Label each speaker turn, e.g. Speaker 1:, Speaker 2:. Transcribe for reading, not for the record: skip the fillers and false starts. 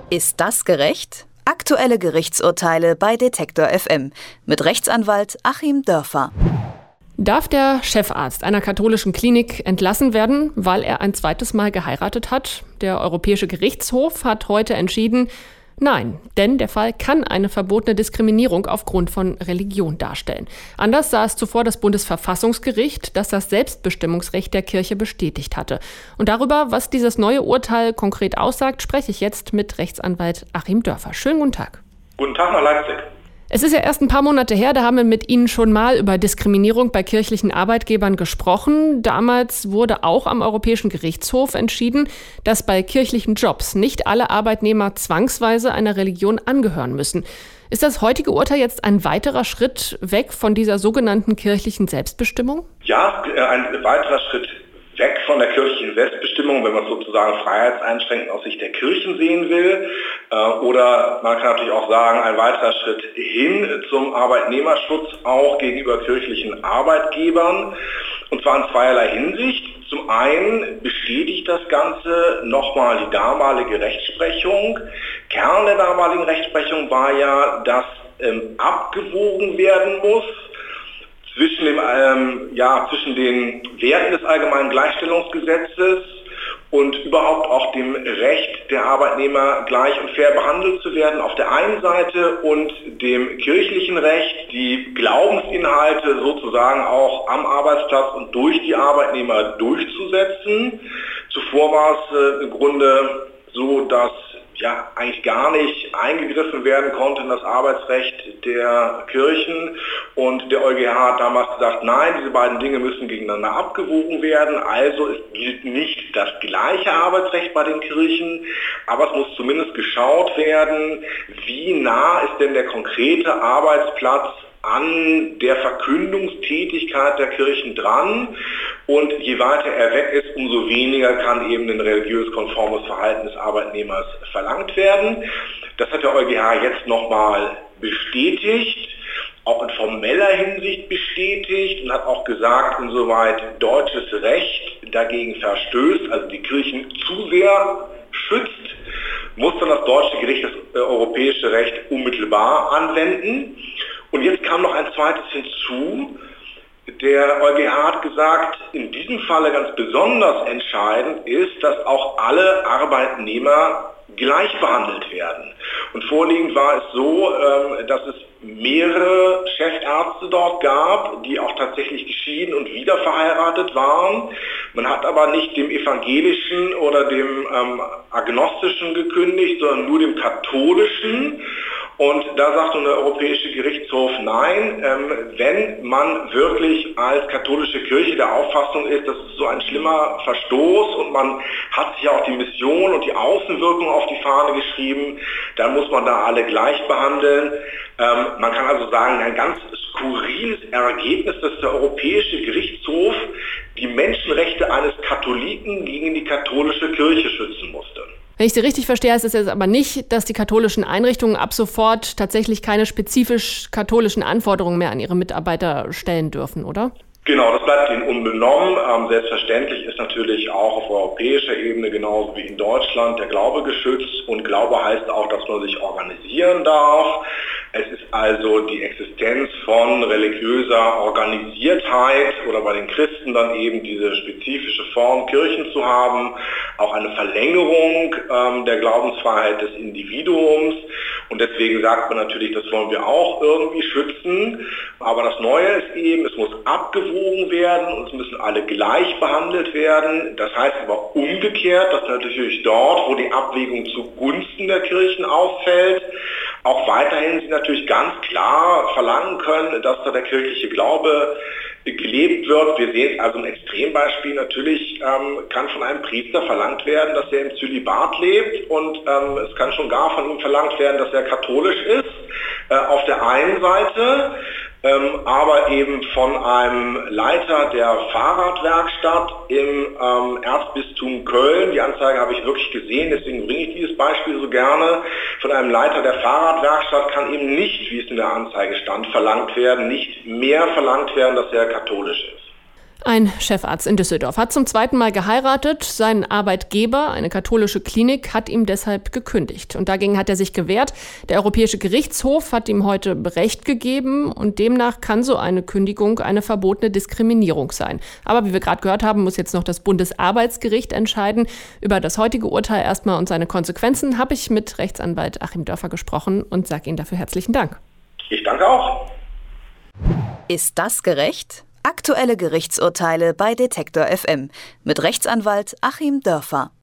Speaker 1: Ist das gerecht? Aktuelle Gerichtsurteile bei Detektor FM mit Rechtsanwalt Achim Dörfer.
Speaker 2: Darf der Chefarzt einer katholischen Klinik entlassen werden, weil er ein zweites Mal geheiratet hat? Der Europäische Gerichtshof hat heute entschieden, nein, denn der Fall kann eine verbotene Diskriminierung aufgrund von Religion darstellen. Anders sah es zuvor das Bundesverfassungsgericht, das das Selbstbestimmungsrecht der Kirche bestätigt hatte. Und darüber, was dieses neue Urteil konkret aussagt, spreche ich jetzt mit Rechtsanwalt Achim Dörfer. Schönen guten Tag.
Speaker 3: Guten Tag nach Leipzig.
Speaker 2: Es ist ja erst ein paar Monate her, da haben wir mit Ihnen schon mal über Diskriminierung bei kirchlichen Arbeitgebern gesprochen. Damals wurde auch am Europäischen Gerichtshof entschieden, dass bei kirchlichen Jobs nicht alle Arbeitnehmer zwangsweise einer Religion angehören müssen. Ist das heutige Urteil jetzt ein weiterer Schritt weg von dieser sogenannten kirchlichen Selbstbestimmung?
Speaker 3: Ja, ein weiterer Schritt weg von der kirchlichen Selbstbestimmung, wenn man sozusagen Freiheitseinschränkungen aus Sicht der Kirchen sehen will. Oder man kann natürlich auch sagen, ein weiterer Schritt hin zum Arbeitnehmerschutz auch gegenüber kirchlichen Arbeitgebern. Und zwar in zweierlei Hinsicht. Zum einen bestätigt das Ganze nochmal die damalige Rechtsprechung. Kern der damaligen Rechtsprechung war ja, dass abgewogen werden muss zwischen den Werten des Allgemeinen Gleichstellungsgesetzes und überhaupt auch dem Recht der Arbeitnehmer gleich und fair behandelt zu werden auf der einen Seite und dem kirchlichen Recht, die Glaubensinhalte sozusagen auch am Arbeitsplatz und durch die Arbeitnehmer durchzusetzen. Zuvor war es im Grunde so, dass eigentlich gar nicht eingegriffen werden konnte in das Arbeitsrecht der Kirchen. Und der EuGH hat damals gesagt, nein, diese beiden Dinge müssen gegeneinander abgewogen werden. Also es gilt nicht das gleiche Arbeitsrecht bei den Kirchen, aber es muss zumindest geschaut werden, wie nah ist denn der konkrete Arbeitsplatz an der Verkündungstätigkeit der Kirchen dran. Und je weiter er weg ist, umso weniger kann eben ein religiös-konformes Verhalten des Arbeitnehmers verlangt werden. Das hat der EuGH jetzt nochmal bestätigt, auch in formeller Hinsicht bestätigt und hat auch gesagt, insoweit deutsches Recht dagegen verstößt, also die Kirchen zu sehr schützt, muss dann das deutsche Gericht das europäische Recht unmittelbar anwenden. Und jetzt kam noch ein zweites hinzu. Der EuGH hat gesagt, in diesem Falle ganz besonders entscheidend ist, dass auch alle Arbeitnehmer gleich behandelt werden. Und vorliegend war es so, dass es mehrere Chefärzte dort gab, die auch tatsächlich geschieden und wieder verheiratet waren. Man hat aber nicht dem evangelischen oder dem agnostischen gekündigt, sondern nur dem katholischen. Und da sagt nun der Europäische Gerichtshof, nein, wenn man wirklich als katholische Kirche der Auffassung ist, das ist so ein schlimmer Verstoß und man hat sich auch die Mission und die Außenwirkung auf die Fahne geschrieben, dann muss man da alle gleich behandeln. Man kann also sagen, ein ganz skurriles Ergebnis, dass der Europäische Gerichtshof die Menschenrechte eines Katholiken gegen die katholische Kirche schützen musste.
Speaker 2: Wenn ich Sie richtig verstehe, heißt es jetzt aber nicht, dass die katholischen Einrichtungen ab sofort tatsächlich keine spezifisch katholischen Anforderungen mehr an ihre Mitarbeiter stellen dürfen, oder?
Speaker 3: Genau, das bleibt ihnen unbenommen. Selbstverständlich ist natürlich auch auf europäischer Ebene genauso wie in Deutschland der Glaube geschützt und Glaube heißt auch, dass man sich organisieren darf. Es ist also die Existenz von religiöser Organisiertheit oder bei den Christen dann eben diese spezifische Form, Kirchen zu haben, auch eine Verlängerung der Glaubensfreiheit des Individuums. Und deswegen sagt man natürlich, das wollen wir auch irgendwie schützen. Aber das Neue ist eben, es muss abgewogen werden und es müssen alle gleich behandelt werden. Das heißt aber umgekehrt, dass natürlich dort, wo die Abwägung zugunsten der Kirchen ausfällt, auch weiterhin sie natürlich ganz klar verlangen können, dass da der kirchliche Glaube gelebt wird. Wir sehen es also im Extrembeispiel, natürlich kann von einem Priester verlangt werden, dass er im Zölibat lebt und es kann schon gar von ihm verlangt werden, dass er katholisch ist, auf der einen Seite. Aber eben von einem Leiter der Fahrradwerkstatt im Erzbistum Köln, die Anzeige habe ich wirklich gesehen, deswegen bringe ich dieses Beispiel so gerne, von einem Leiter der Fahrradwerkstatt kann eben nicht, wie es in der Anzeige stand, verlangt werden, nicht mehr verlangt werden, dass er katholisch ist.
Speaker 2: Ein Chefarzt in Düsseldorf hat zum zweiten Mal geheiratet. Sein Arbeitgeber, eine katholische Klinik, hat ihm deshalb gekündigt. Und dagegen hat er sich gewehrt. Der Europäische Gerichtshof hat ihm heute Recht gegeben. Und demnach kann so eine Kündigung eine verbotene Diskriminierung sein. Aber wie wir gerade gehört haben, muss jetzt noch das Bundesarbeitsgericht entscheiden. Über das heutige Urteil erstmal und seine Konsequenzen habe ich mit Rechtsanwalt Achim Dörfer gesprochen und sage Ihnen dafür herzlichen Dank.
Speaker 3: Ich danke auch.
Speaker 1: Ist das gerecht? Aktuelle Gerichtsurteile bei Detektor FM mit Rechtsanwalt Achim Dörfer.